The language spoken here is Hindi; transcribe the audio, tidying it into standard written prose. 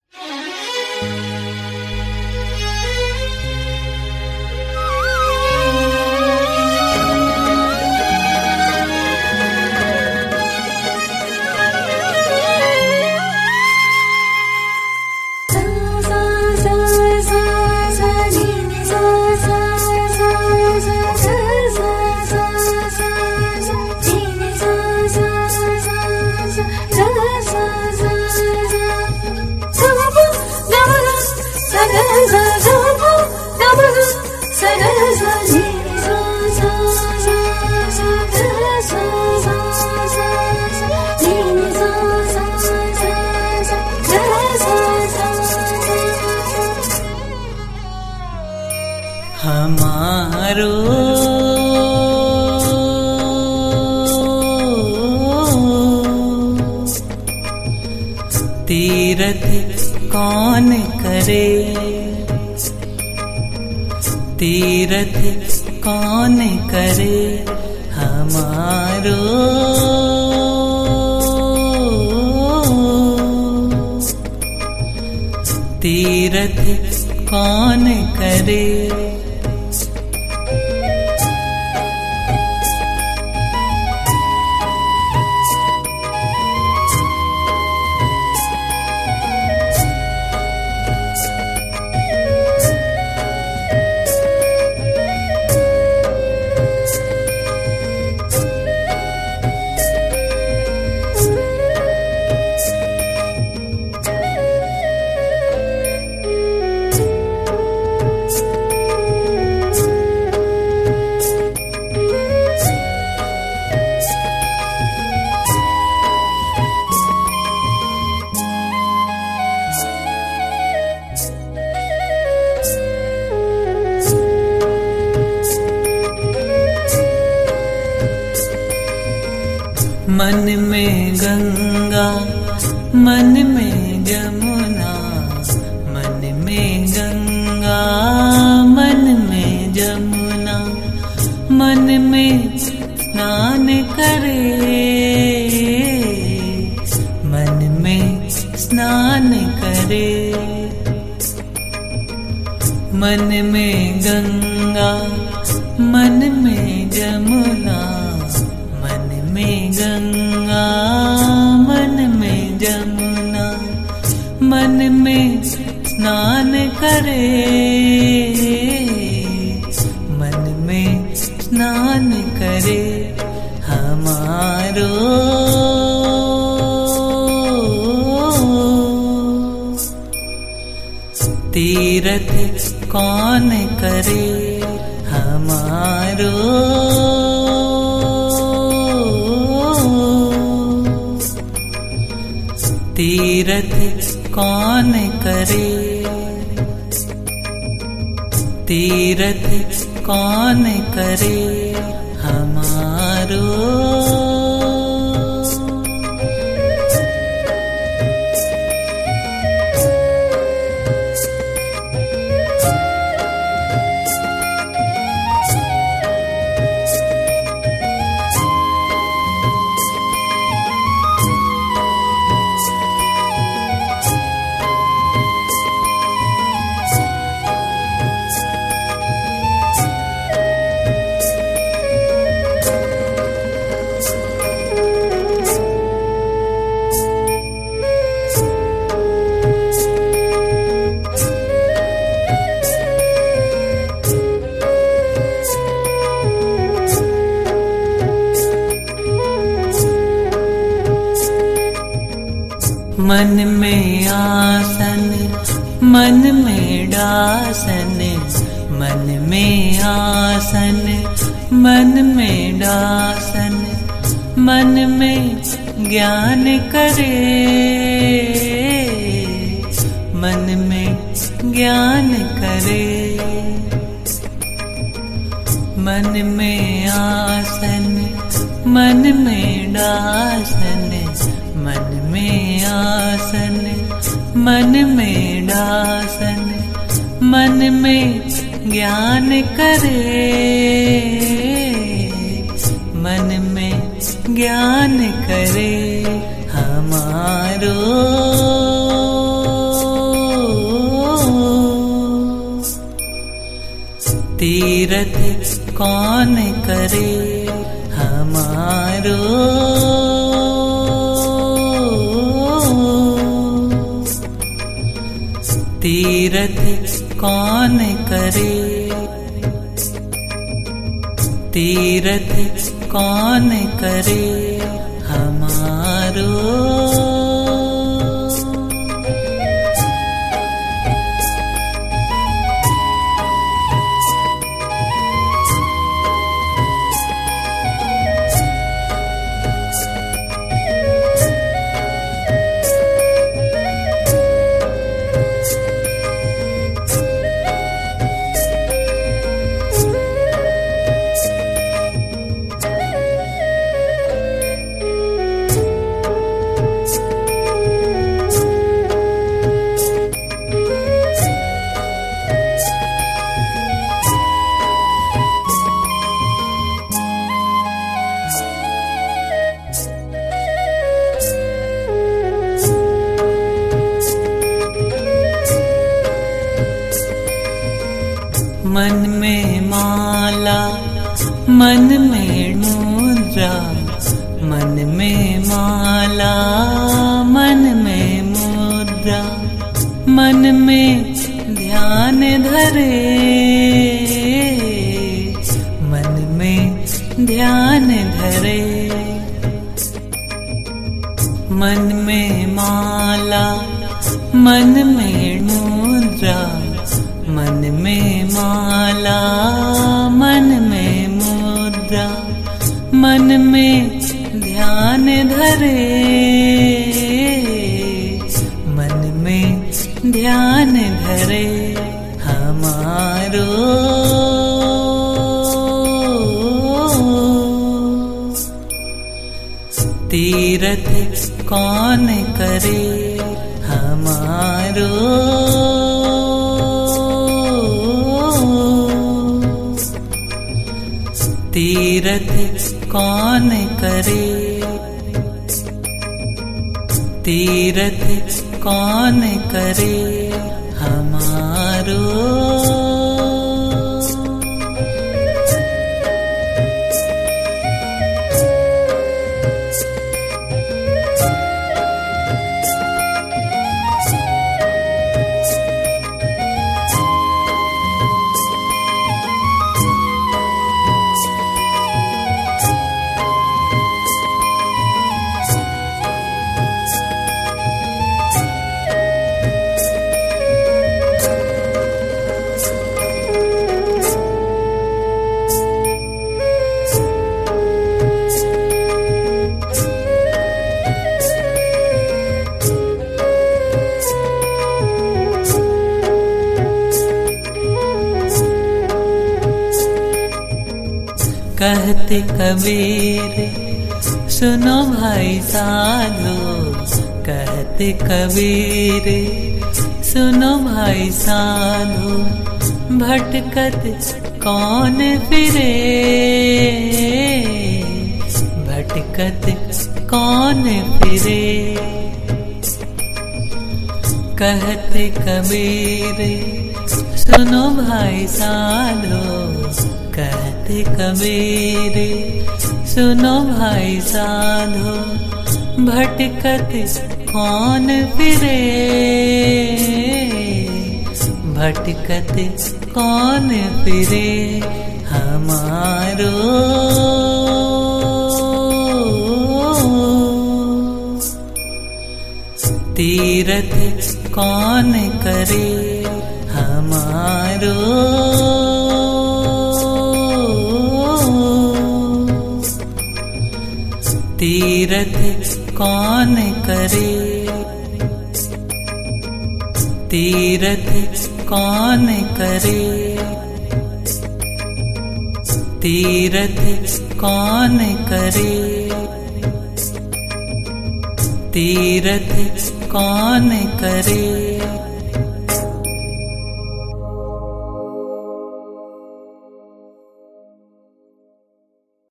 हमारो तीरथ कौन करे, तीरथ कौन करे हमारो। तीरथ कौन करे, मन में गंगा मन में जमुना, मन में गंगा मन में जमुना, मन में स्नान करे, मन में स्नान करे। मन में गंगा मन में जमुना, मन में गंगा मन में जमुना, मन में स्नान करे, मन में स्नान करे हमारो। तीरथ कौन करे हमारो। तीरथ कौन करे, तीरथ कौन करे हमारो। मन में आसन मन में डासन, मन में आसन मन में डासन, मन में ज्ञान करे, मन में ज्ञान करे। मन में आसन मन में डासन, मन में आसन मन में डासन, मन में ज्ञान करे, मन में ज्ञान करे हमारो। तीरथ कौन करे हमारो। तीरथ कौन करे, तीरथ कौन करे हमारो। मन में माला मन में मुद्रा, मन में माला मन में मुद्रा, मन में ध्यान धरे, मन में ध्यान धरे। मन में माला मन में मुद्रा, मन में माला मन में मुद्रा, मन में ध्यान धरे, मन में ध्यान धरे हमारो। तीरथ कौन करे हमारो। तीरथ कौन करे, तीरथ कौन करे हमारो। कहते कबीर सुनो भाई साधो, कहते कबीर सुनो भाई साधो, भटकत कौन फिरे, भटकत कौन फिरे। कहते कबीर सुनो भाई साधो, कहते कबीर सुनो भाई साधो, भटकत कौन फिरे, भटकत कौन फिरे हमारो। तीरथ कौन करे हमारो। तीरथ कौन करे, तीरथ कौन करे, तीरथ कौन करे, तीरथ कौन करे